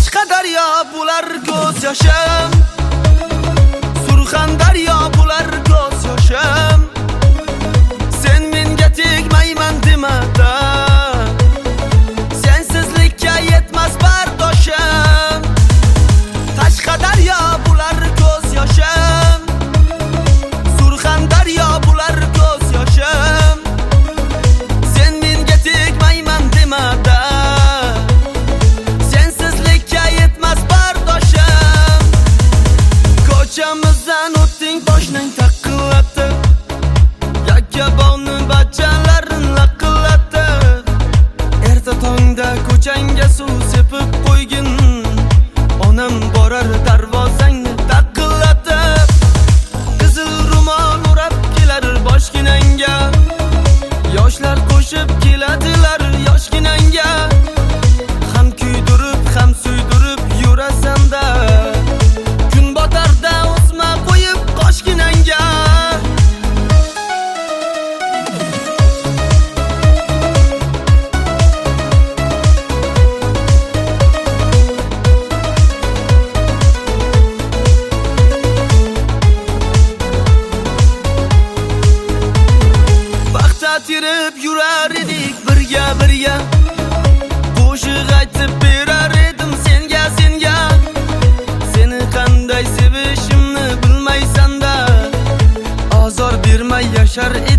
Qashqadaryo bular ko'z yoshim, Surxondaryo bular ko'z yoshim. Sen menga tegmayman demada, sensizlikka yetmas bardoshim. Qashqadaryo bular ko'z yoshim, Surxondaryo bular ko'z yoshim. Sen menga tegmayman demada, sensizlikka yetmas bardoshim. Ko'chamizdan o'tding boshning taqillatib, yakkabog'ni bachalarin laqillatib. Erta tongda ko'changga suv sepib qo'ygin, onam borar darvozangni taqillatib. Qizil rumol o'rab kelar boshginangga, yoshlar qo'shib keladilar yoshginangga. Ham kuydirib, ham suydirib yurasan-da, kun botarda o'sma qo'yib qoshginangga. Paxta terib yurar edik birga, qo'shiq aytib berar edim senga. Seni qanday sevishimni bilmaysan-da, azor bermay yashar